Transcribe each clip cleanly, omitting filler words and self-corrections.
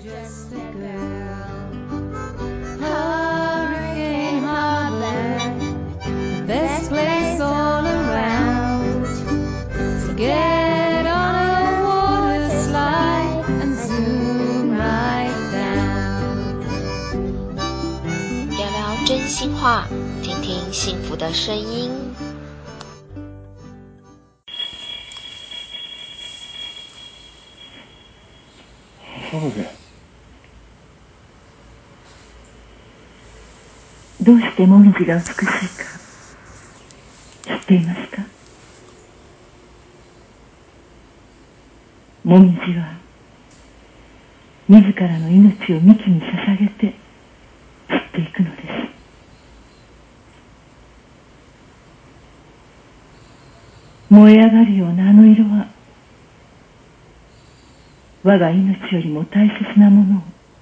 just a girl. Hurricane Harbor, the best place all around. So get on a water slide and zoom right down. 聊聊真心话，听听幸福的声音。 母上、どうしてもみじが美しいか知っていますか？もみじは自らの命を幹に捧げて散っていくのです。燃え上がるようなあの色は我が命よりも大切なものを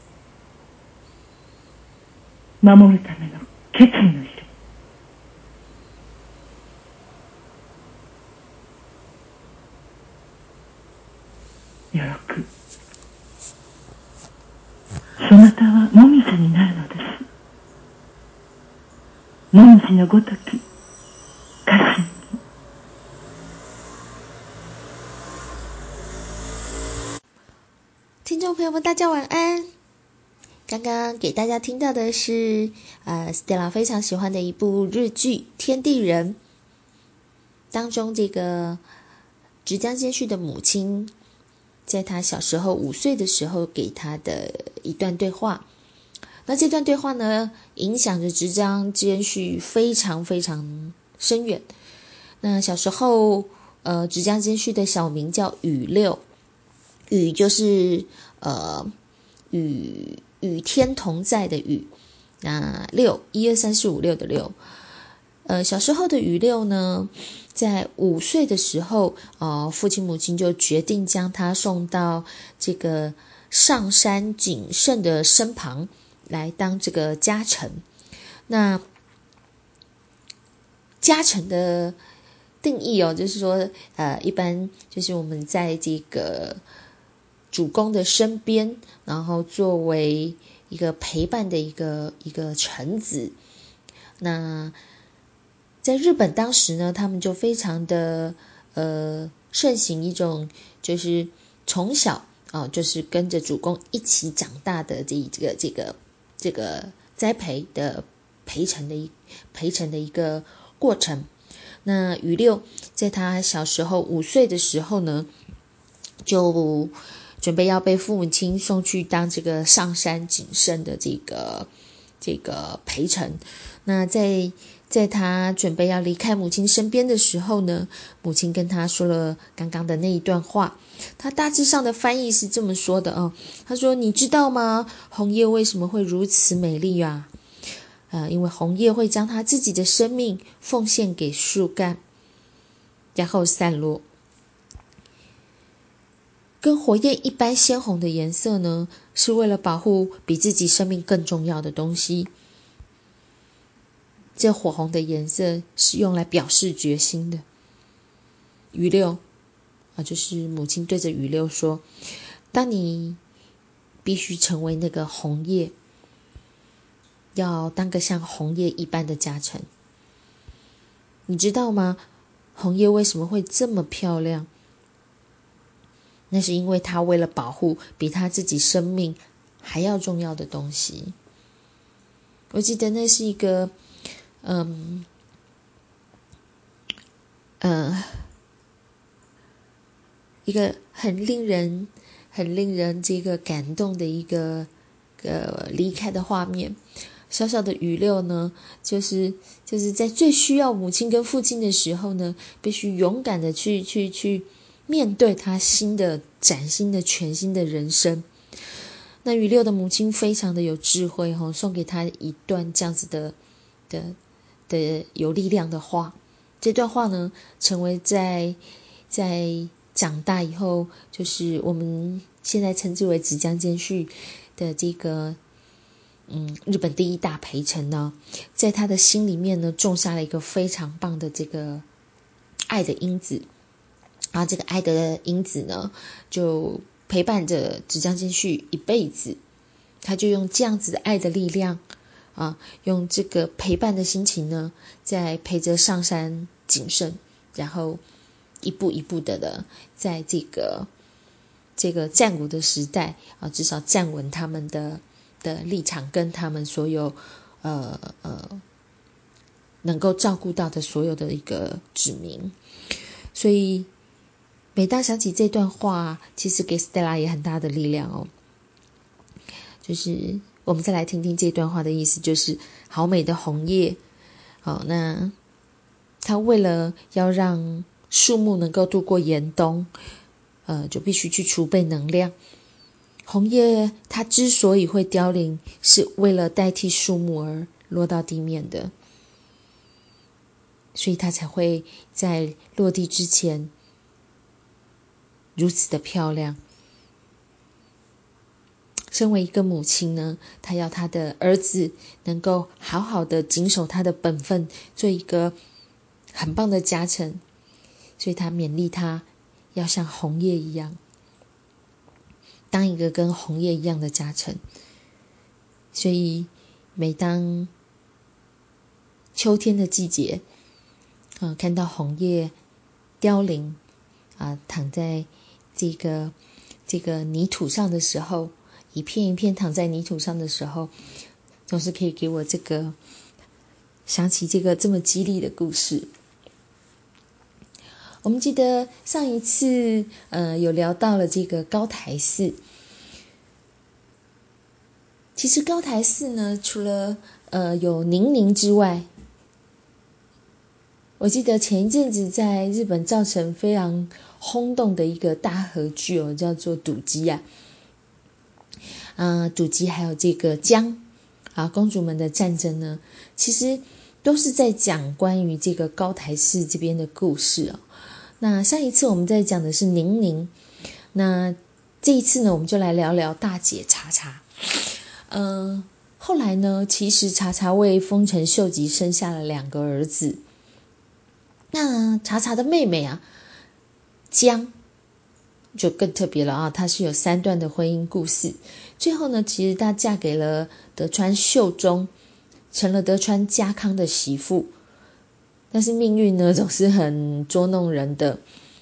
守るための決意の色。よろくそなたはもみじになるのです。もみじのごとき家臣に。 听众朋友们大家晚安。刚刚给大家听到的是Stella 非常喜欢的一部日剧《天地人》当中，这个直江兼续的母亲在他小时候5岁的时候给他的一段对话。那这段对话呢，影响着直江兼续非常非常深远。那小时候直江兼续的小名叫宇六，宇就是与天同在的宇，那六1 2 3 4 5 6的六。小时候的宇六呢，在5岁的时候，父亲母亲就决定将他送到这个上山景胜的身旁来当这个家臣。那家臣的定义就是说，一般就是我们在这个主公的身边，然后作为一个陪伴的一个臣子。那在日本当时呢，他们就非常的盛行一种就是从小就是跟着主公一起长大的这个栽培的培成的一个过程。那宇六在他小时候5岁的时候呢，就准备要被父母亲送去当这个上山景胜的这个陪臣。那在他准备要离开母亲身边的时候呢，母亲跟他说了刚刚的那一段话。他大致上的翻译是这么说的他说：你知道吗？红叶为什么会如此美丽啊？因为红叶会将他自己的生命奉献给树干，然后散落。跟火焰一般鲜红的颜色呢，是为了保护比自己生命更重要的东西。这火红的颜色是用来表示决心的。宇六就是母亲对着宇六说，当你必须成为那个红叶，要当个像红叶一般的家臣。你知道吗？红叶为什么会这么漂亮？那是因为他为了保护比他自己生命还要重要的东西。我记得那是一个一个很令人这个感动的一个离开的画面。小小的宇六呢，就是在最需要母亲跟父亲的时候呢，必须勇敢的去面对他崭新的全新的人生。那宇六的母亲非常的有智慧送给他一段这样子的有力量的话。这段话呢，成为在长大以后，就是我们现在称之为直江兼续的这个日本第一大陪臣呢，在他的心里面呢，种下了一个非常棒的这个爱的因子。然后这个爱的因子呢，就陪伴着纸浆间续一辈子，他就用这样子的爱的力量用这个陪伴的心情呢，在陪着上杉景胜，然后一步一步的在这个战国的时代至少站稳他们的立场，跟他们所有能够照顾到的所有的一个指民。所以每当想起这段话，其实给 Stella 也很大的力量就是我们再来听听这段话的意思，就是好美的红叶那他为了要让树木能够度过严冬就必须去储备能量。红叶它之所以会凋零，是为了代替树木而落到地面的，所以它才会在落地之前如此的漂亮。身为一个母亲呢，她要她的儿子能够好好的谨守他的本分，做一个很棒的家臣，所以她勉励他要像红叶一样，当一个跟红叶一样的家臣。所以每当秋天的季节看到红叶凋零躺在这个泥土上的时候，一片一片躺在泥土上的时候，总是可以给我想起这个这么激励的故事。我们记得上一次有聊到了这个高台寺。其实高台寺呢，除了有宁宁之外，我记得前一阵子在日本造成非常轰动的一个大河剧叫做赌姬赌姬还有这个江公主们的战争呢，其实都是在讲关于这个高台寺这边的故事那上一次我们在讲的是宁宁，那这一次呢，我们就来聊聊大姐茶茶。后来呢，其实茶茶为丰臣秀吉生下了2个儿子。那茶茶的妹妹江就更特别了她是有3段的婚姻故事。最后呢，其实她嫁给了德川秀忠，成了德川家康的媳妇。但是命运呢，总是很捉弄人的。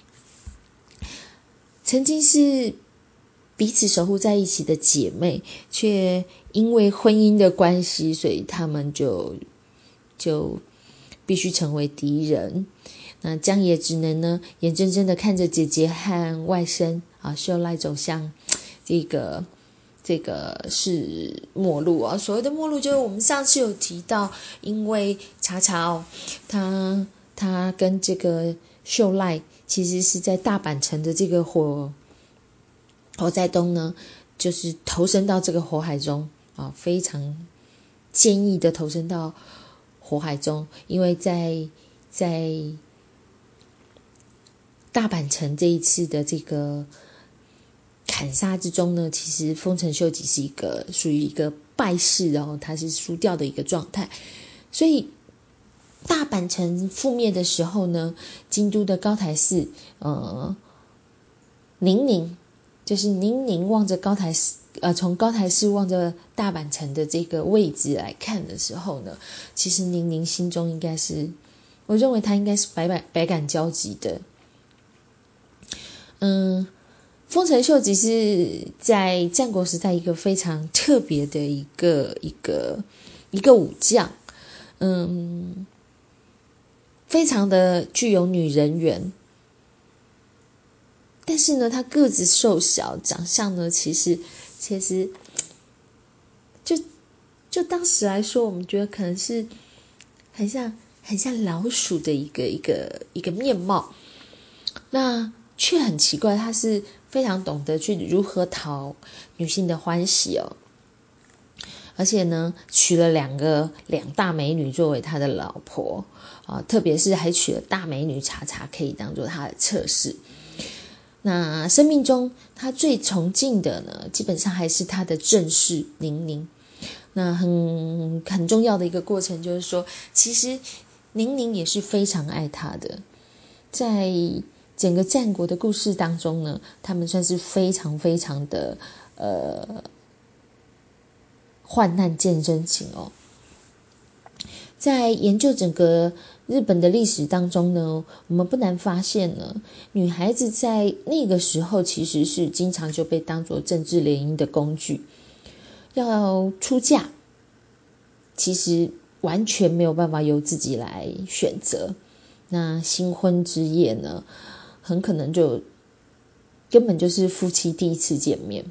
曾经是彼此守护在一起的姐妹，却因为婚姻的关系，所以他们就必须成为敌人。那江也只能呢，眼睁睁的看着姐姐和外甥秀赖走向这个是末路所谓的末路，就是我们上次有提到，因为茶茶他跟这个秀赖其实是在大阪城的这个火灾中呢，就是投身到这个火海中非常坚毅的投身到火海中。因为在大阪城这一次的这个砍杀之中呢，其实丰臣秀吉是属于一个败势他是输掉的一个状态。所以大阪城覆灭的时候呢，京都的高台寺宁宁就是宁宁望着高台寺从高台寺望着大阪城的这个位置来看的时候呢，其实宁宁心中应该是，我认为他应该是百感交集的。丰臣秀吉是在战国时代一个非常特别的一个武将，非常的具有女人缘。但是呢，他个子瘦小，长相呢，其实就当时来说，我们觉得可能是很像老鼠的一个面貌。那却很奇怪，他是非常懂得去如何讨女性的欢喜而且呢，娶了两大美女作为他的老婆特别是还娶了大美女茶茶，可以当做他的侧室。那生命中他最崇敬的呢，基本上还是他的正室宁宁。那很重要的一个过程就是整个战国的故事当中呢，他们算是非常非常的患难见真情哦。在研究整个日本的历史当中呢，我们不难发现呢，女孩子在那个时候其实是经常就被当作政治联姻的工具，要出嫁其实完全没有办法由自己来选择。那新婚之夜呢，很可能就根本就是夫妻第一次见面。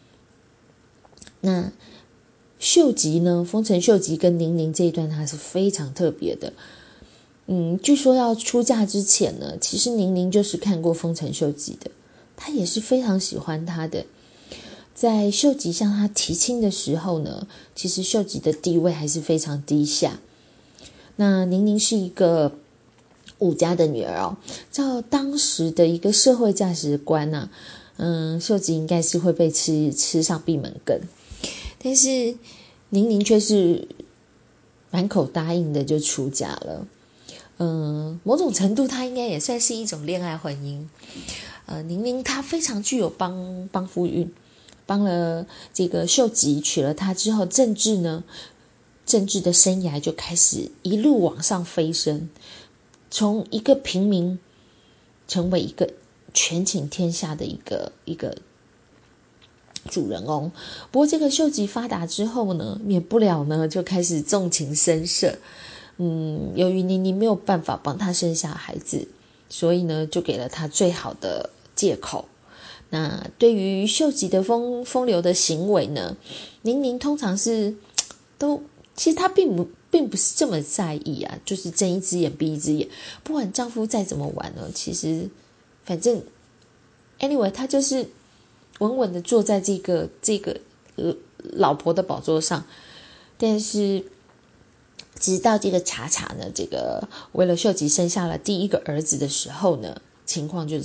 那秀吉呢，丰臣秀吉跟宁宁这一段他是非常特别的。据说要出嫁之前呢，其实宁宁就是看过丰臣秀吉的，他也是非常喜欢他的。在秀吉向他提亲的时候呢，其实秀吉的地位还是非常低下。那宁宁是一个武家的女儿哦，照当时的一个社会价值观啊，秀吉应该是会被吃上闭门羹。但是宁宁却是满口答应的就出嫁了。某种程度她应该也算是一种恋爱婚姻。宁宁她非常具有帮夫运，帮了这个秀吉，娶了她之后，政治的生涯就开始一路往上飞升，从一个平民成为一个权倾天下的一个主人翁。不过这个秀吉发达之后呢，免不了呢就开始纵情声色。由于宁宁没有办法帮他生下孩子，所以呢就给了他最好的借口。那对于秀吉的风流的行为呢，宁宁通常是其实她并不是这么在意啊，就是睁一只眼闭一只眼。不管丈夫再怎么玩呢，其实反正 anyway 她就是稳稳的坐在这个老婆的宝座上。但是直到这个茶呢，这个为了秀吉生下了第一个儿子的时候呢，情况就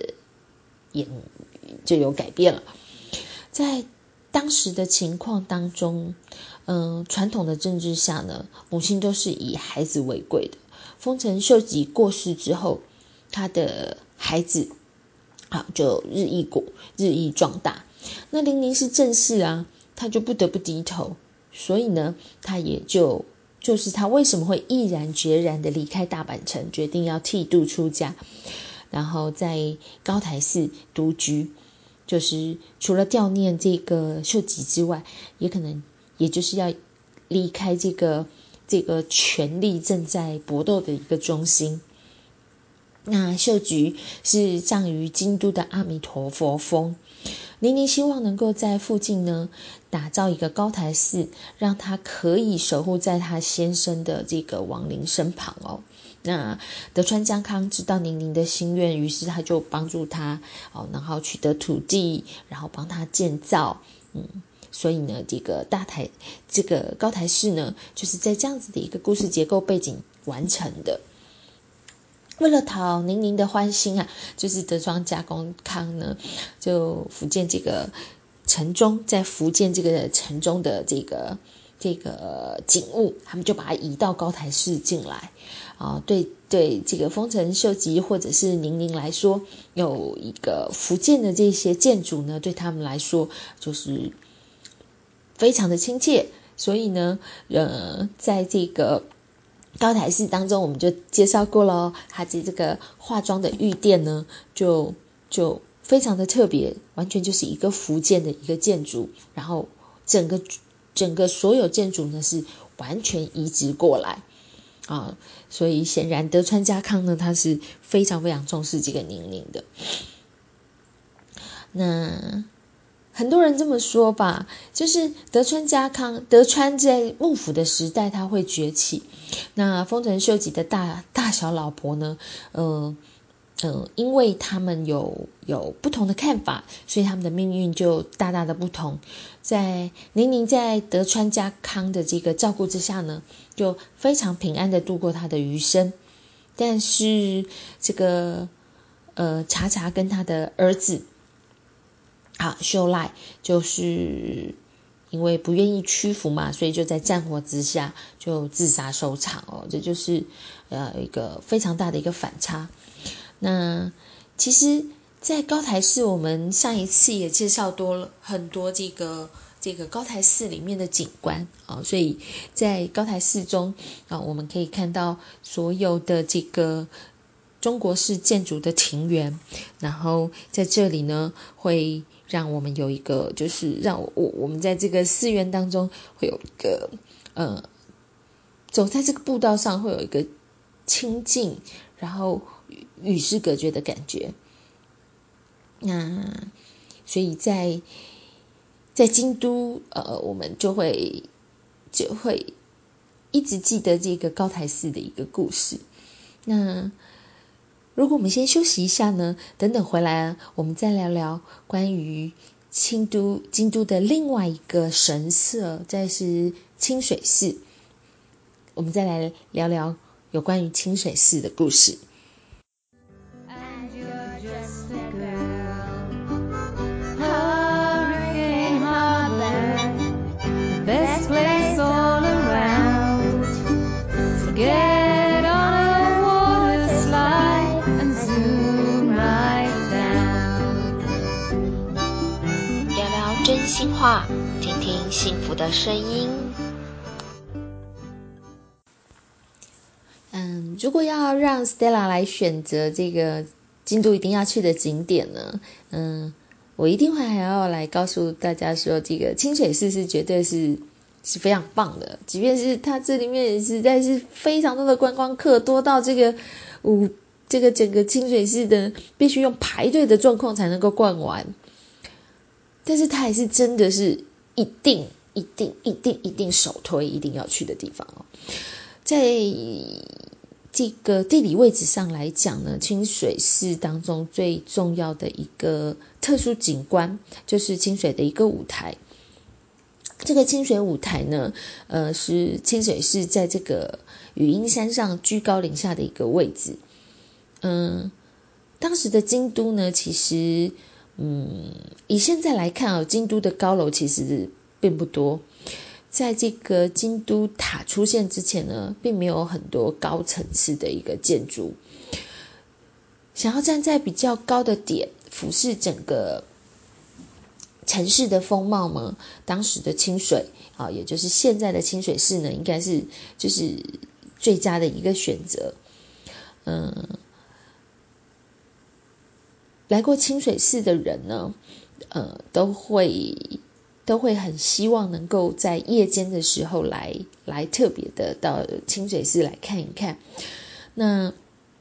有改变了。在当时的情况当中，传统的政治下呢，母亲都是以孩子为贵的。丰臣秀吉过世之后，他的孩子就日益壮大。那宁宁是正室啊，他就不得不低头。所以呢，他也就是他为什么会毅然决然的离开大阪城，决定要剃度出家，然后在高台寺独居，就是除了悼念这个秀吉之外，也就是要离开这个权力正在搏斗的一个中心。那秀吉是葬于京都的阿弥陀佛峰，宁宁希望能够在附近呢打造一个高台寺，让他可以守护在他先生的这个亡灵身旁哦。那德川家康知道宁宁的心愿，于是他就帮助他然后取得土地，然后帮他建造。所以呢，这个高台寺呢，就是在这样子的一个故事结构背景完成的。为了讨宁宁的欢心啊，就是德川家康呢，就福建这个城中，在福建这个城中的这个景物，他们就把它移到高台寺进来对这个丰臣秀吉或者是宁宁来说，有一个福建的这些建筑呢，对他们来说就是非常的亲切。所以呢，在这个高台寺当中，我们就介绍过了它这个化妆的御殿呢，就非常的特别，完全就是一个福建的一个建筑，然后整个所有建筑呢是完全移植过来所以显然德川家康呢，他是非常非常重视这个宁宁的。那很多人这么说吧，就是德川在幕府的时代他会崛起，那丰臣秀吉的大小老婆呢，因为他们有不同的看法，所以他们的命运就大大的不同。宁宁在德川家康的这个照顾之下呢，就非常平安的度过他的余生。但是这个茶跟他的儿子秀赖，就是因为不愿意屈服嘛，所以就在战火之下就自杀收场这就是一个非常大的一个反差。那其实在高台寺，我们上一次也介绍多了很多这个高台寺里面的景观啊，所以在高台寺中啊，我们可以看到所有的这个中国式建筑的庭园，然后在这里呢，会让我们有一个，就是让我们在这个寺院当中会有一个走在这个步道上会有一个清静，然后与世隔绝的感觉。那所以在京都，我们就会一直记得这个高台寺的一个故事。那如果我们先休息一下呢，等等回来我们再聊聊关于京都的另外一个神社，这是清水寺。我们再来聊聊有关于清水寺的故事。 聊聊真心话，听听幸福的声音。 如果要让 Stella 来选择这个京都一定要去的景点呢，我一定会还要来告诉大家说，这个清水寺是绝对是非常棒的，即便是它这里面也实在是非常多的观光客，多到这个整个清水寺的必须用排队的状况才能够逛完，但是它还是真的是一定首推一定要去的地方哦。在这个地理位置上来讲呢，清水寺当中最重要的一个特殊景观就是清水的一个舞台。这个清水舞台呢，是清水寺在这个雨阴山上居高临下的一个位置。当时的京都呢，其实以现在来看京都的高楼其实并不多。在这个京都塔出现之前呢，并没有很多高层次的一个建筑。想要站在比较高的点俯视整个城市的风貌嘛，当时的清水也就是现在的清水寺呢，应该是就是最佳的一个选择。来过清水寺的人呢，都会很希望能够在夜间的时候来特别的到清水寺来看一看。那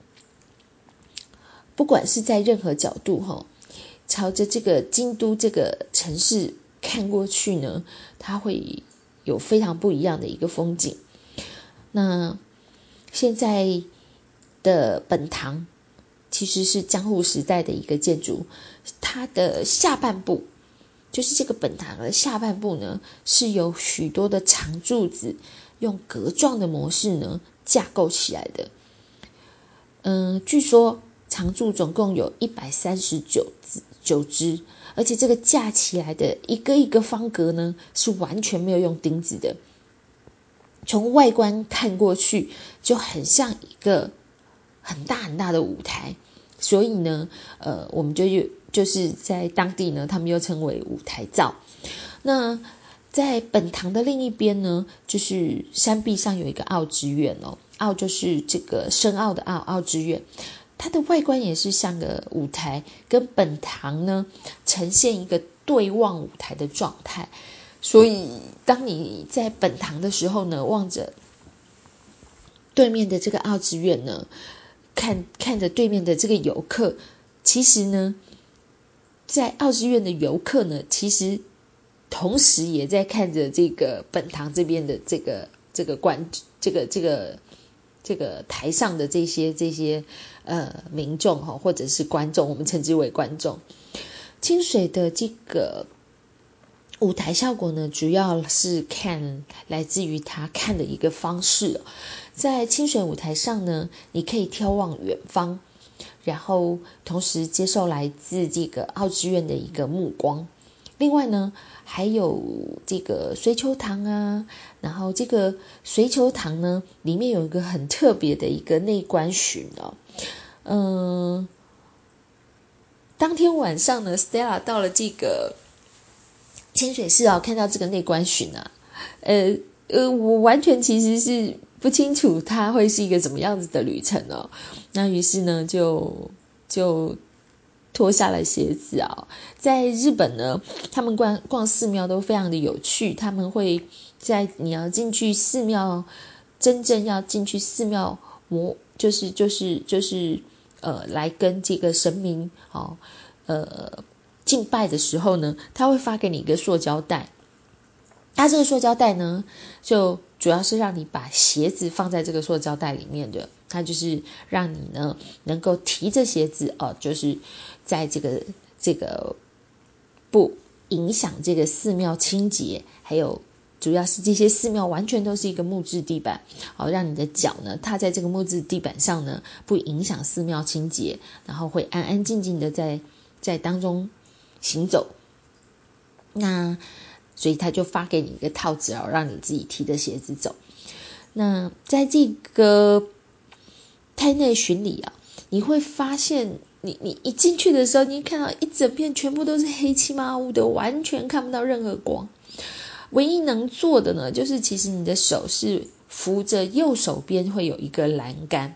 不管是在任何角度朝着这个京都这个城市看过去呢，它会有非常不一样的一个风景。那现在的本堂其实是江户时代的一个建筑，它的下半部就是这个本堂的下半部呢，是有许多的长柱子用格状的模式呢架构起来的。据说长柱总共有139支，而且这个架起来的一个一个方格呢，是完全没有用钉子的。从外观看过去，就很像一个很大很大的舞台，所以呢，我们就是在当地呢，他们又称为舞台造。那在本堂的另一边呢，就是山壁上有一个奥之院奥就是这个深奥的奥之院，它的外观也是像个舞台，跟本堂呢呈现一个对望舞台的状态。所以当你在本堂的时候呢，望着对面的这个奥之院呢，看着对面的这个游客，其实呢，在奥之院的游客呢，其实同时也在看着这个本堂这边的这个台上的这些民众或者是观众，我们称之为观众。清水的这个舞台效果呢，主要是来自于他看的一个方式。在清水舞台上呢，你可以眺望远方，然后同时接受来自这个奥之院的一个目光。另外呢，还有这个水球堂啊，然后这个水球堂呢，里面有一个很特别的一个内观巡当天晚上呢 Stella 到了这个清水寺看到这个内观巡我完全其实是不清楚它会是一个怎么样子的旅程那于是呢就脱下了鞋子在日本呢，他们逛寺庙都非常的有趣，他们会在你要进去寺庙，真正要进去寺庙就是来跟这个神明敬拜的时候呢，他会发给你一个塑胶袋。它这个塑胶袋呢，就主要是让你把鞋子放在这个塑胶袋里面的，它就是让你呢能够提着鞋子就是在这个不影响这个寺庙清洁，还有主要是这些寺庙完全都是一个木质地板让你的脚呢踏在这个木质地板上呢，不影响寺庙清洁，然后会安安静静的在当中行走。那所以他就发给你一个套子让你自己提着鞋子走。那在这个胎内巡礼你会发现你一进去的时候，你看到一整片全部都是黑漆麻乌的，完全看不到任何光。唯一能做的呢，就是其实你的手是扶着右手边会有一个栏杆。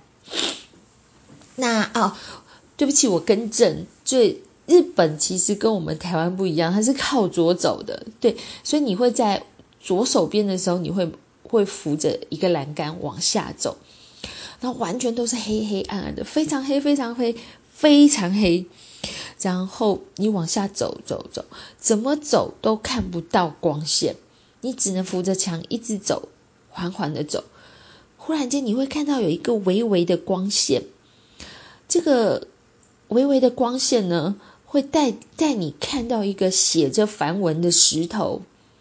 那对不起，我更正，日本其实跟我们台湾不一样，它是靠左走的，对，所以你会在左手边的时候，你会扶着一个栏杆往下走，然后完全都是黑黑暗暗的，非常黑非常黑非常黑，然后你往下走，怎么走都看不到光线，你只能扶着墙一直走，缓缓的走。忽然间你会看到有一个微微的光线，这个微微的光线呢，会带你看到一个写着梵文的石头，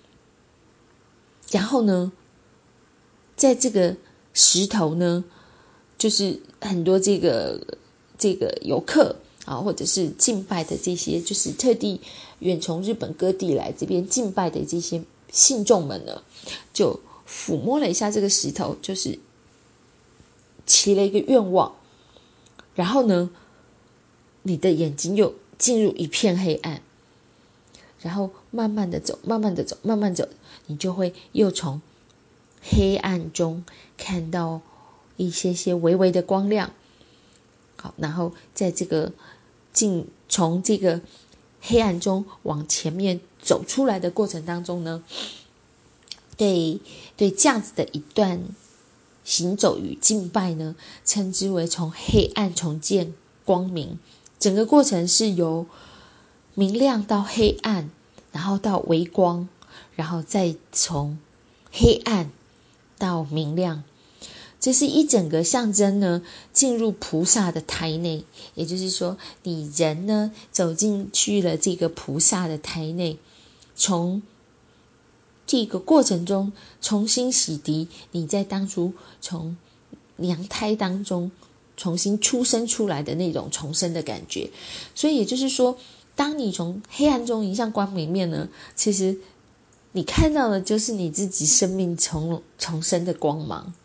然后呢，在这个石头呢，就是很多这个游客或者是敬拜的这些，就是特地远从日本各地来这边敬拜的这些信众们呢，就抚摸了一下这个石头，就是祈了一个愿望，然后呢，你的眼睛又进入一片黑暗，然后慢慢的走，慢慢的走，慢慢走，你就会又从黑暗中看到一些微微的光亮。好，然后在这个从这个黑暗中往前面走出来的过程当中呢，对这样子的一段行走与敬拜呢，称之为从黑暗重见光明。整个过程是由明亮到黑暗，然后到微光，然后再从黑暗到明亮。这是一整个象征呢进入菩萨的胎内，也就是说你人呢走进去了这个菩萨的胎内，从这个过程中重新洗涤你在当初从娘胎当中重新出生出来的那种重生的感觉。所以也就是说，当你从黑暗中迎向光明面呢，其实你看到的就是你自己生命重生的光芒。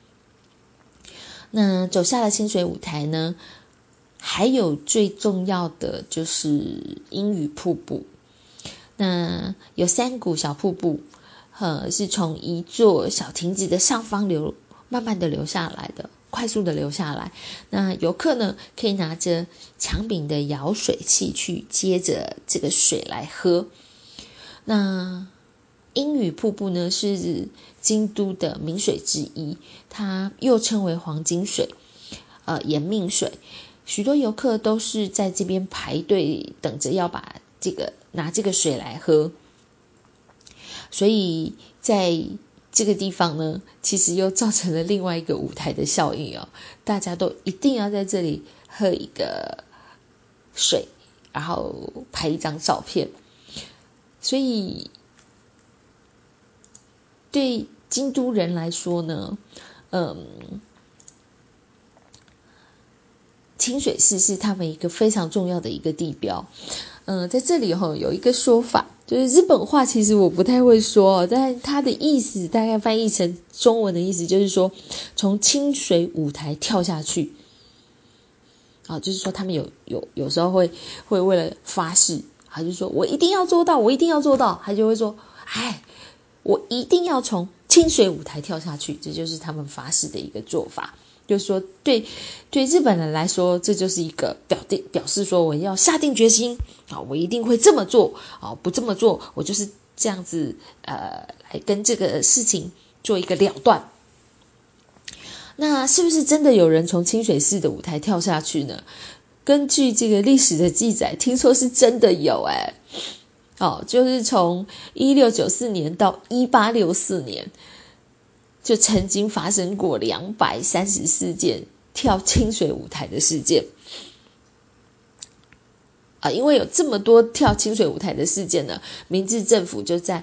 那走下了清水舞台呢，还有最重要的就是英语瀑布。那有3股小瀑布是从一座小亭子的上方慢慢的流下来的，快速的流下来。那游客呢可以拿着强柄的舀水器去接着这个水来喝。那英语瀑布呢是京都的名水之一，它又称为黄金水延命水，许多游客都是在这边排队等着要拿这个水来喝。所以在这个地方呢，其实又造成了另外一个舞台的效应大家都一定要在这里喝一个水，然后拍一张照片。所以对京都人来说呢，清水寺是他们一个非常重要的一个地标。在这里有一个说法，就是日本话其实我不太会说但它的意思大概翻译成中文的意思就是说，从清水舞台跳下去就是说他们有时候会为了发誓，他就说我一定要做到，我一定要做到，他就会说我一定要从清水舞台跳下去，这就是他们发誓的一个做法。就是说对日本人来说，这就是一个表示说我要下定决心我一定会这么做不这么做我就是这样子来跟这个事情做一个了断。那是不是真的有人从清水寺的舞台跳下去呢？根据这个历史的记载，听说是真的有就是从1694年到1864年就曾经发生过234件跳清水舞台的事件因为有这么多跳清水舞台的事件呢，明治政府就在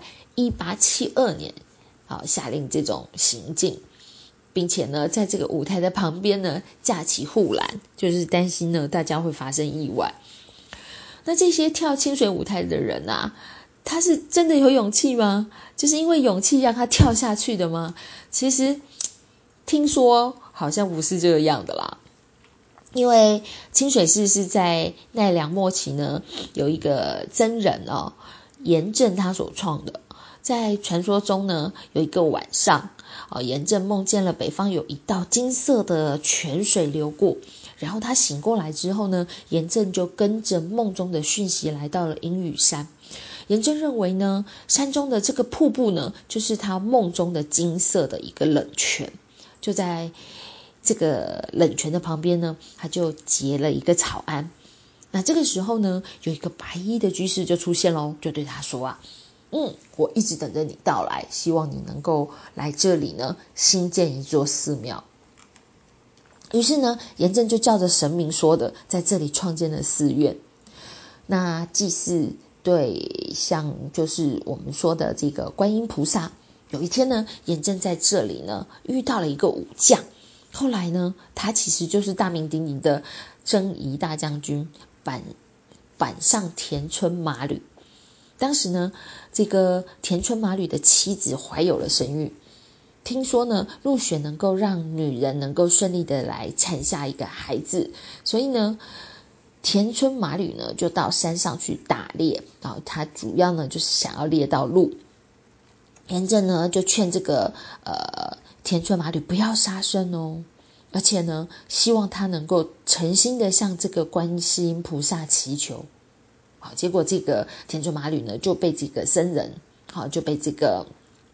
1872年下令这种行径，并且呢在这个舞台的旁边呢架起护栏，就是担心呢大家会发生意外。那这些跳清水舞台的人他是真的有勇气吗？就是因为勇气让他跳下去的吗？其实听说好像不是这个样的啦。因为清水寺是在奈良末期呢，有一个僧人岩正他所创的。在传说中呢，有一个晚上岩正梦见了北方有一道金色的泉水流过，然后他醒过来之后呢，岩正就跟着梦中的讯息来到了鹰羽山。岩正认为呢，山中的这个瀑布呢，就是他梦中的金色的一个冷泉。就在这个冷泉的旁边呢，他就结了一个草庵。那这个时候呢，有一个白衣的居士就出现咯，就对他说我一直等着你到来，希望你能够来这里呢新建一座寺庙。于是呢，岩正就照着神明说的，在这里创建了寺院。那祭祀对像就是我们说的这个观音菩萨，有一天呢，岩正在这里呢遇到了一个武将，后来呢，他其实就是大名鼎鼎的征夷大将军板上田村麻吕。当时呢，这个田村麻吕的妻子怀有了身孕，听说呢，入学能够让女人能够顺利的来产下一个孩子，所以呢，田村麻吕呢就到山上去打猎他主要呢就是想要猎到鹿。岩正呢就劝这个田村麻吕不要杀生而且呢希望他能够诚心的向这个观世音菩萨祈求。结果这个田村麻吕呢就被这个僧人就被这个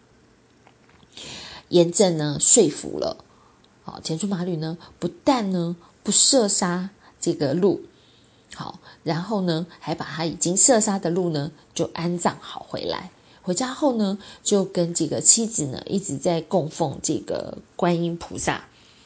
岩正呢说服了。田村麻吕呢不但呢不射杀这个鹿，然后呢还把他已经射杀的鹿呢就安葬好回来。回家后呢就跟这个妻子呢一直在供奉这个观音菩萨。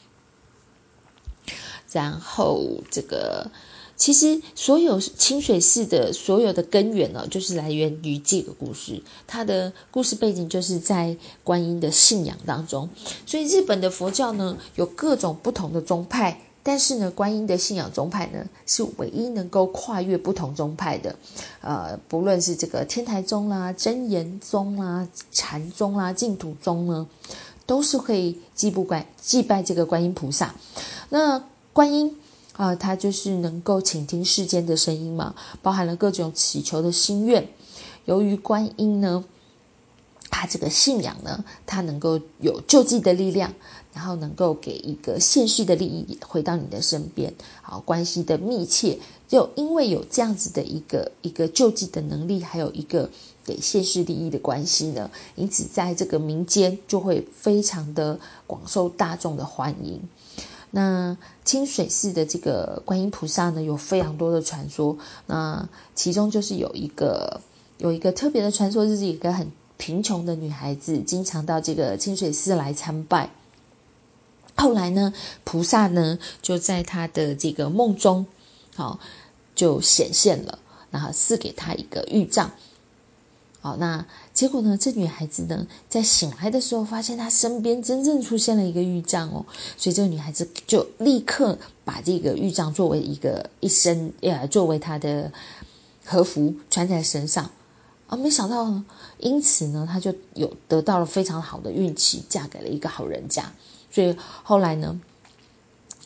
然后这个其实所有清水寺的所有的根源呢，就是来源于这个故事。它的故事背景就是在观音的信仰当中。所以日本的佛教呢有各种不同的宗派，但是呢观音的信仰宗派呢是唯一能够跨越不同宗派的。不论是这个天台宗啦、真言宗啦、禅宗啦、净土宗呢，都是可以祭拜这个观音菩萨。那观音它就是能够倾听世间的声音嘛，包含了各种祈求的心愿。由于观音呢，它这个信仰呢，它能够有救济的力量，然后能够给一个现世的利益回到你的身边，关系的密切。就因为有这样子的一个救济的能力，还有一个给现世利益的关系呢，因此在这个民间就会非常的广受大众的欢迎。那清水寺的这个观音菩萨呢，有非常多的传说。那其中就是有一个特别的传说，就是一个很贫穷的女孩子，经常到这个清水寺来参拜。后来呢，菩萨呢就在她的这个梦中，就显现了，然后赐给她一个玉杖。那结果呢，这女孩子呢在醒来的时候发现她身边真正出现了一个玉杖所以这个女孩子就立刻把这个玉杖作为作为她的和服穿在身上没想到呢，因此呢她就有得到了非常好的运气，嫁给了一个好人家。所以后来呢，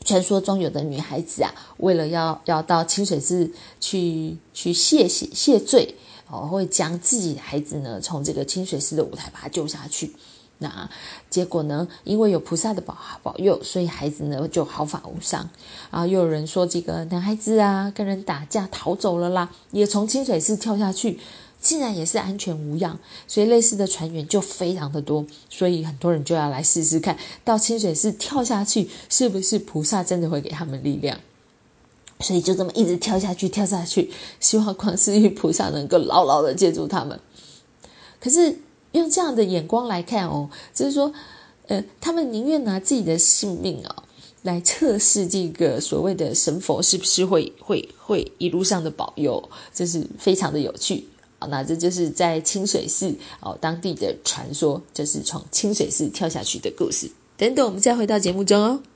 传说中有的女孩子啊，为了要到清水寺去谢罪会将自己的孩子呢从这个清水寺的舞台把他救下去。那结果呢，因为有菩萨的保佑，所以孩子呢就毫发无伤。又有人说这个男孩子啊跟人打架逃走了啦，也从清水寺跳下去，竟然也是安全无恙。所以类似的传言就非常的多，所以很多人就要来试试看，到清水寺跳下去是不是菩萨真的会给他们力量。所以就这么一直跳下去，希望观世音菩萨能够牢牢的接住他们。可是用这样的眼光来看就是说他们宁愿拿自己的性命来测试这个所谓的神佛是不是会一路上的保佑，这是非常的有趣。那这就是在清水寺当地的传说，就是从清水寺跳下去的故事。等等我们再回到节目中哦。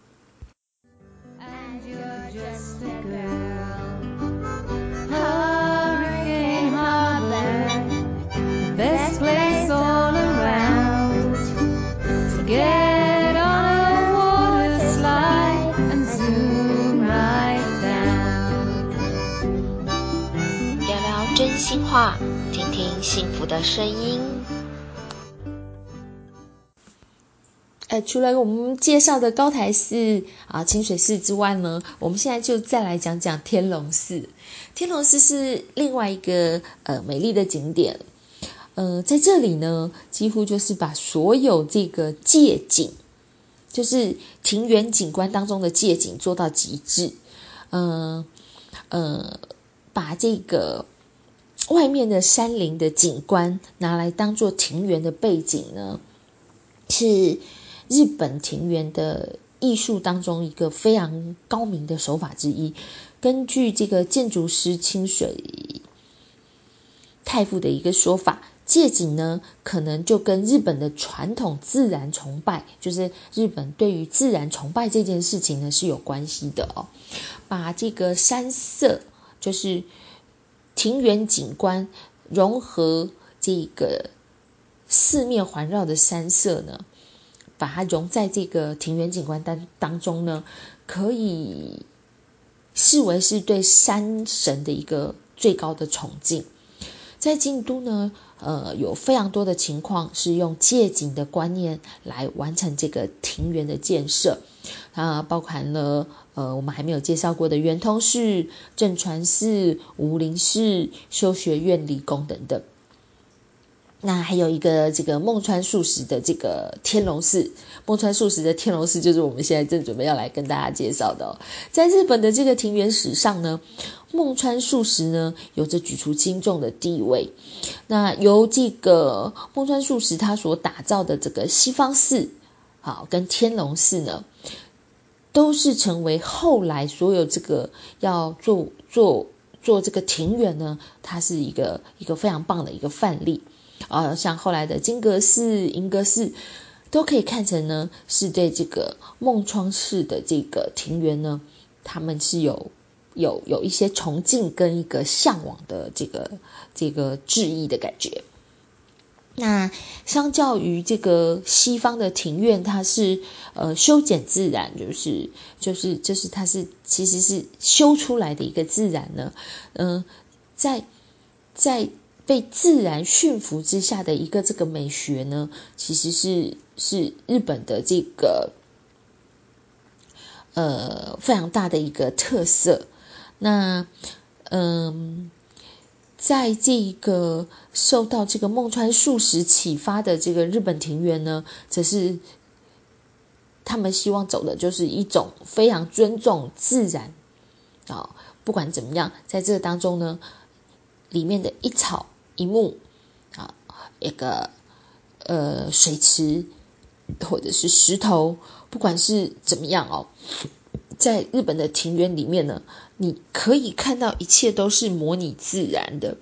Best place all around to get on a water slide and zoom right down. 聊聊真心话，听听幸福的声音。 除了我们介绍的高台寺清水寺之外呢，我们现在就再来讲讲天龙寺。天龙寺是另外一个美丽的景点。在这里呢，几乎就是把所有这个借景，就是庭园景观当中的借景做到极致。把这个外面的山林的景观拿来当做庭园的背景呢，是日本庭园的艺术当中一个非常高明的手法之一。根据这个建筑师清水太傅的一个说法，借景呢可能就跟日本的传统自然崇拜，就是日本对于自然崇拜这件事情呢是有关系的把这个山色，就是庭园景观融合这个四面环绕的山色呢，把它融在这个庭园景观当中呢，可以视为是对山神的一个最高的崇敬。在京都呢有非常多的情况是用借景的观念来完成这个庭园的建设，包含了我们还没有介绍过的圆通寺、正传寺、无林寺、修学院、理宫等等。那还有一个这个梦川素食的这个天龙寺，梦川素食的天龙寺就是我们现在正准备要来跟大家介绍的在日本的这个庭园史上呢，梦川素食呢有着举足轻重的地位。那由这个梦川素食它所打造的这个西方寺跟天龙寺呢，都是成为后来所有这个要做这个庭园呢，它是一个非常棒的一个范例。像后来的金阁寺、银阁寺都可以看成呢是对这个梦川寺的这个庭园呢，他们是有一些崇敬跟一个向往的这个致意的感觉。那相较于这个西方的庭院，它是修剪自然，就是它是其实是修出来的一个自然呢，在被自然驯服之下的一个这个美学呢，其实是日本的这个非常大的一个特色。那在这个受到这个梦川素食启发的这个日本庭园呢，则是他们希望走的就是一种非常尊重自然不管怎么样，在这个当中呢，里面的一草一木一个水池或者是石头，不管是怎么样在日本的庭园里面呢，你可以看到一切都是模拟自然的。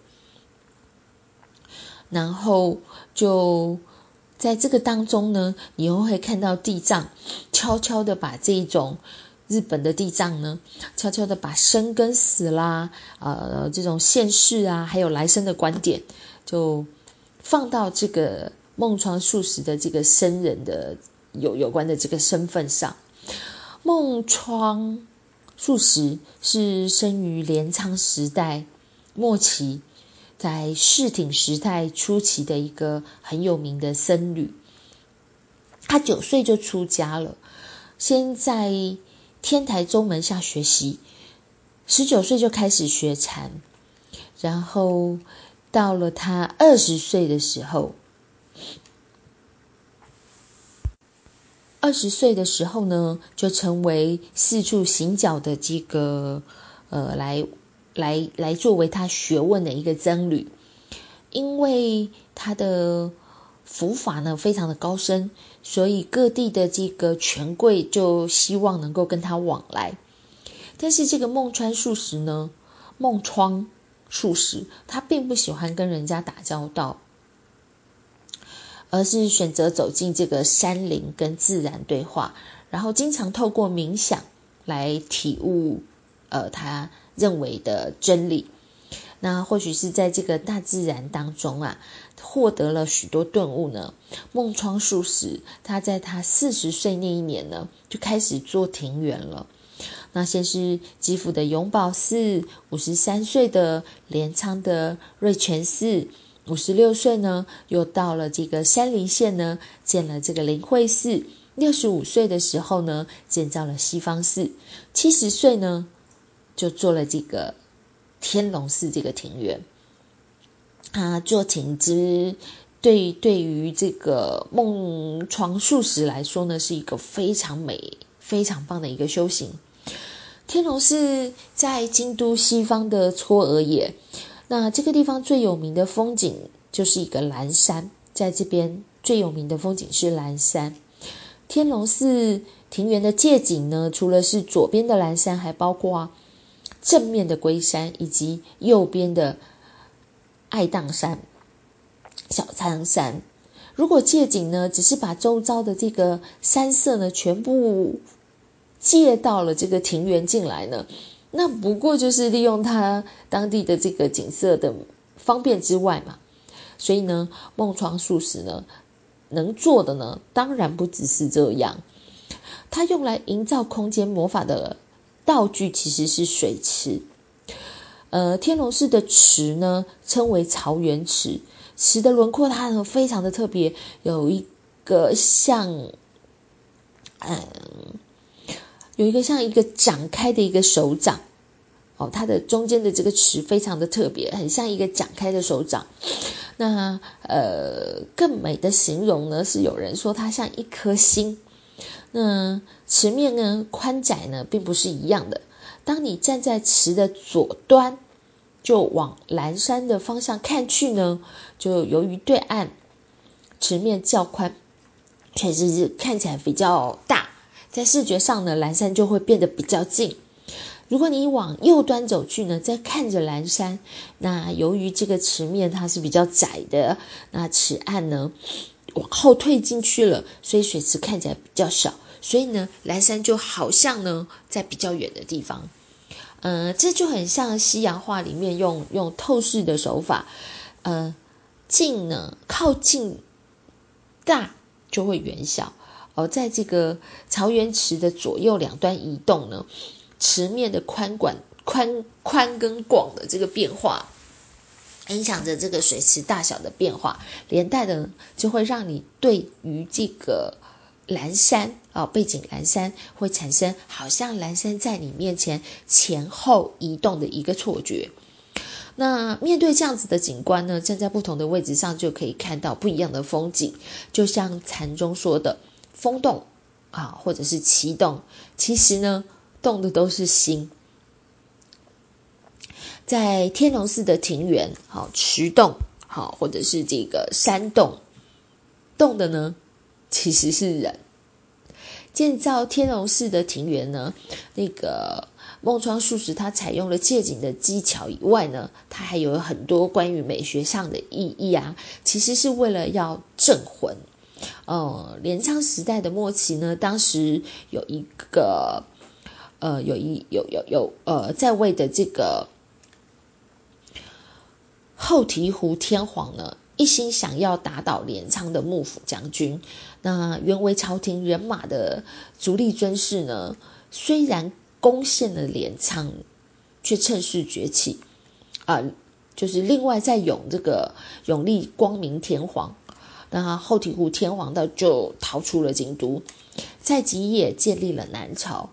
然后就在这个当中呢，你又会看到地藏悄悄的把这种日本的地藏呢，悄悄的把生跟死啦这种现世还有来生的观点，就放到这个梦川素食的这个僧人的有关的这个身份上。 孟窗素食是生于镰仓时代末期，在室町时代初期的一个很有名的僧侣。他9岁就出家了，先在天台宗门下学习，19岁就开始学禅，然后到了他20岁的时候，20岁的时候呢，就成为四处行脚的这个来作为他学问的一个僧侣。因为他的佛法呢非常的高深，所以各地的这个权贵就希望能够跟他往来。但是这个孟窗素食他并不喜欢跟人家打交道，而是选择走进这个山林跟自然对话，然后经常透过冥想来体悟他认为的真理。那或许是在这个大自然当中获得了许多顿悟呢。孟窗素食他在他40岁那一年呢，就开始做庭园了。那先是基辅的永保寺，53岁的镰仓的瑞泉寺，56岁呢又到了这个山梨县呢，建了这个灵慧寺，65岁的时候呢建造了西方寺，70岁呢就做了这个天龙寺这个庭园。做庭之对于这个孟窗素食来说呢，是一个非常美非常棒的一个修行。天龙寺在京都西方的嵯峨野，那这个地方最有名的风景就是一个蓝山，在这边最有名的风景是蓝山。天龙寺庭园的借景呢，除了是左边的蓝山，还包括正面的龟山以及右边的爱宕山、小苍山。如果借景呢，只是把周遭的这个山色呢全部借到了这个庭园进来呢，那不过就是利用它当地的这个景色的方便之外嘛。所以呢，孟窗素食呢能做的呢，当然不只是这样。它用来营造空间魔法的道具其实是水池。天龙寺的池呢称为曹园池，池的轮廓它呢非常的特别，有一个像一个展开的一个手掌它的中间的这个池非常的特别，很像一个展开的手掌。那更美的形容呢，是有人说它像一颗心。那池面呢宽窄呢并不是一样的，当你站在池的左端，就往蓝山的方向看去呢，就由于对岸池面较宽，确实是看起来比较大，在视觉上呢，蓝山就会变得比较近。如果你往右端走去呢，再看着蓝山，那由于这个池面它是比较窄的，那池岸呢往后退进去了，所以水池看起来比较小，所以呢蓝山就好像呢在比较远的地方。这就很像西洋画里面用透视的手法，近呢靠近大就会远小。在这个曹园池的左右两端移动呢，池面的宽跟广的这个变化，影响着这个水池大小的变化，连带的就会让你对于这个蓝山背景蓝山会产生好像蓝山在你面前前后移动的一个错觉。那面对这样子的景观呢，站在不同的位置上就可以看到不一样的风景。就像禅中说的风动或者是气动，其实呢动的都是心。在天龙寺的庭园池洞或者是这个山洞，动的呢其实是人。建造天龙寺的庭园呢，那个孟窗素食它采用了借景的技巧以外呢，它还有很多关于美学上的意义其实是为了要镇魂。镰仓时代的末期呢，当时有一个在位的这个后醍醐天皇呢， 一心想要打倒镰仓的幕府将军。那原为朝廷人马的足利尊氏呢，虽然攻陷了镰仓，却趁势崛起就是另外再永历光明天皇，那后醍醐天皇就逃出了京都，在吉野建立了南朝，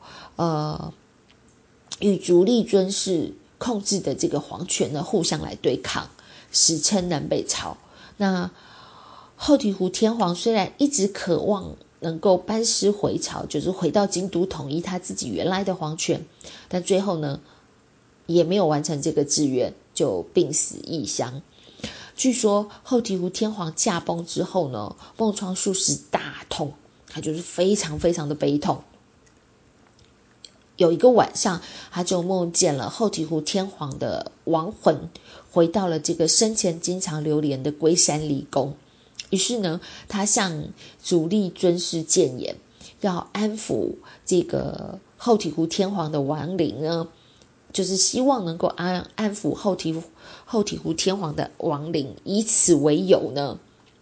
与足利尊氏控制的这个皇权呢互相来对抗，史称南北朝。那后醍醐天皇虽然一直渴望能够班师回朝，就是回到京都统一他自己原来的皇权，但最后呢也没有完成这个志愿，就病死异乡。据说后醍醐天皇驾崩之后呢，梦窗术士大痛，他就是非常非常的悲痛。有一个晚上，他就梦见了后醍醐天皇的亡魂回到了这个生前经常流连的龟山离宫。于是呢，他向足利尊氏谏言，要安抚这个后醍醐天皇的亡灵呢，就是希望能够安抚后醍醐天皇的亡灵。以此为由呢，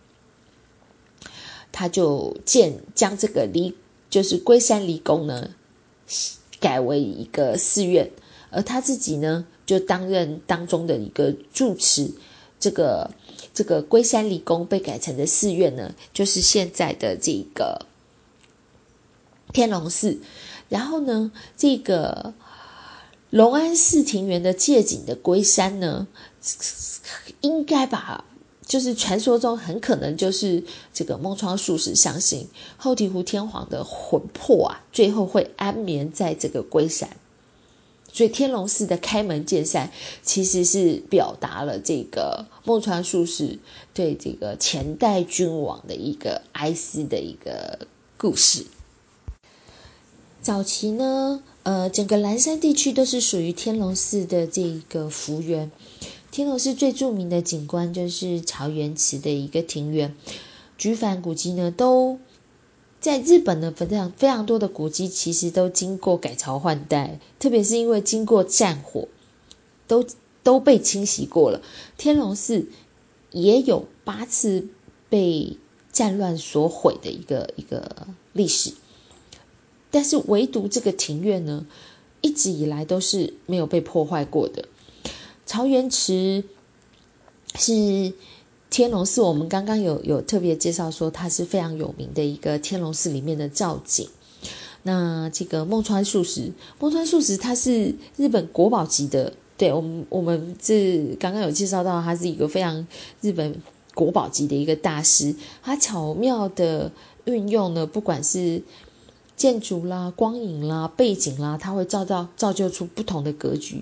他就将这个就是龟山离宫呢改为一个寺院，而他自己呢就担任当中的一个住持。这个龟山离宫被改成的寺院呢，就是现在的这个天龙寺。然后呢，这个龙安寺庭园的借景的龟山呢，应该就是传说中很可能就是这个梦窗术士相信后醍醐天皇的魂魄最后会安眠在这个龟山。所以天龙寺的开门见山其实是表达了这个梦窗术士对这个前代君王的一个哀思的一个故事。早期呢，整个岚山地区都是属于天龙寺的这个福园。天龙寺最著名的景观就是朝元池的一个庭园。举凡古迹呢，都在日本呢非常多的古迹其实都经过改朝换代，特别是因为经过战火都被清洗过了。天龙寺也有8次被战乱所毁的一个历史，但是唯独这个庭院呢，一直以来都是没有被破坏过的。朝元池是天龙寺，我们刚刚有特别介绍说它是非常有名的一个天龙寺里面的造景。那这个梦窗术士它是日本国宝级的，对，我们这刚刚有介绍到，他是一个非常日本国宝级的一个大师。他巧妙的运用呢，不管是建筑啦、光影啦、背景啦，他会造就出不同的格局。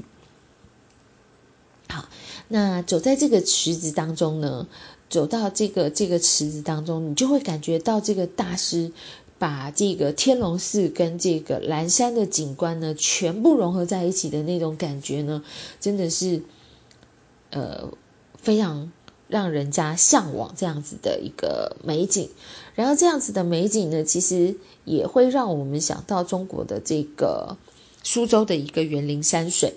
好，那走在这个池子当中呢，走到这个池子当中，你就会感觉到这个大师把这个天龙寺跟这个岚山的景观呢全部融合在一起的那种感觉呢，真的是非常让人家向往这样子的一个美景。然后这样子的美景呢，其实也会让我们想到中国的这个苏州的一个园林山水。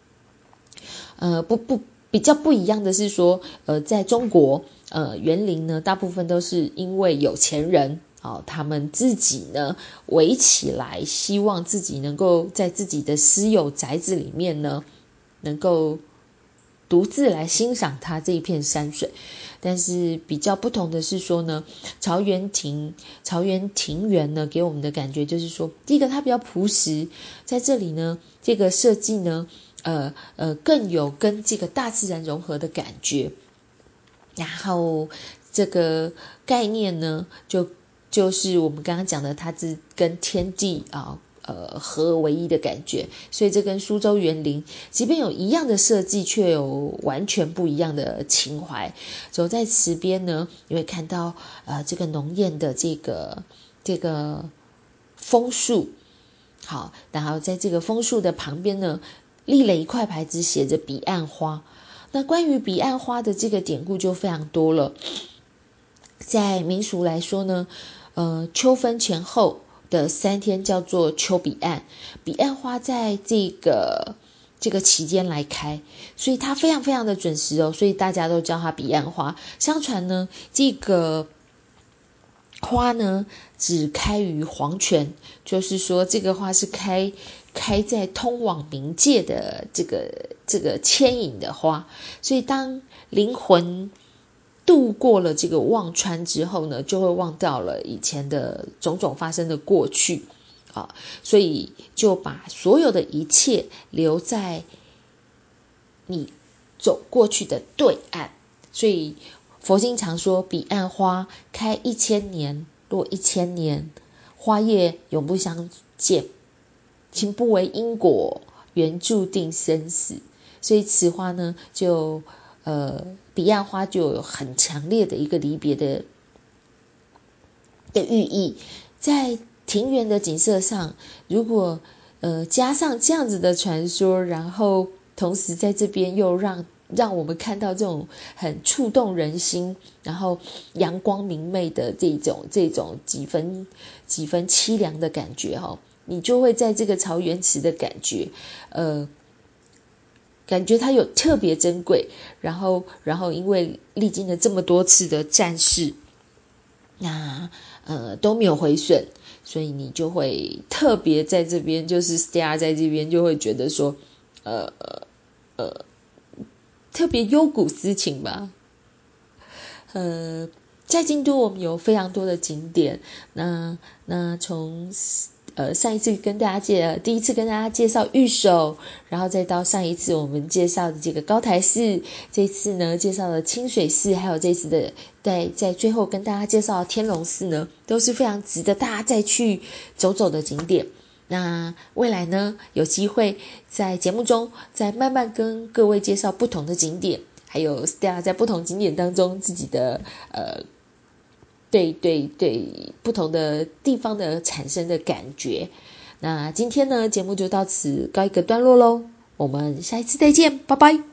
比较不一样的是说，在中国，园林呢，大部分都是因为有钱人他们自己呢围起来，希望自己能够在自己的私有宅子里面呢，能够独自来欣赏它这一片山水。但是比较不同的是说呢，朝元庭园呢，给我们的感觉就是说，第一个它比较朴实，在这里呢，这个设计呢更有跟这个大自然融合的感觉。然后这个概念呢，就是我们刚刚讲的，它是跟天地合而为一的感觉。所以这跟苏州园林即便有一样的设计，却有完全不一样的情怀。走在池边呢，你会看到这个浓艳的这个枫树。好，然后在这个枫树的旁边呢，立了一块牌子，写着彼岸花。那关于彼岸花的这个典故就非常多了。在民俗来说呢，秋分前后的3天叫做秋彼岸。彼岸花在这个这个期间来开，所以它非常非常的准时哦，所以大家都叫它彼岸花。相传呢，这个花呢只开于黄泉，就是说这个花是开在通往冥界的这个牵引的花，所以当灵魂度过了这个忘川之后呢，就会忘掉了以前的种种发生的过去啊，所以就把所有的一切留在你走过去的对岸。所以佛经常说，彼岸花开1000年，落1000年，花叶永不相见，情不为因果，缘注定生死。所以此花呢，就彼岸花就有很强烈的一个离别的寓意。在庭园的景色上，如果加上这样子的传说，然后同时在这边又让我们看到这种很触动人心，然后阳光明媚的这种几分凄凉的感觉你就会在这个曹元池的感觉它有特别珍贵，然后因为历经了这么多次的战事，那都没有毁损，所以你就会特别在这边，就是 stay 在这边，就会觉得说特别忧古思情吧。在京都我们有非常多的景点，那从上一次第一次跟大家介绍御守，然后再到上一次我们介绍的这个高台寺，这次呢介绍了清水寺，还有这次的在最后跟大家介绍的天龙寺呢，都是非常值得大家再去走走的景点。那未来呢，有机会在节目中再慢慢跟各位介绍不同的景点，还有 Stella 在不同景点当中自己的对不同的地方的产生的感觉。那今天呢，节目就到此告一个段落咯，我们下一次再见，拜拜。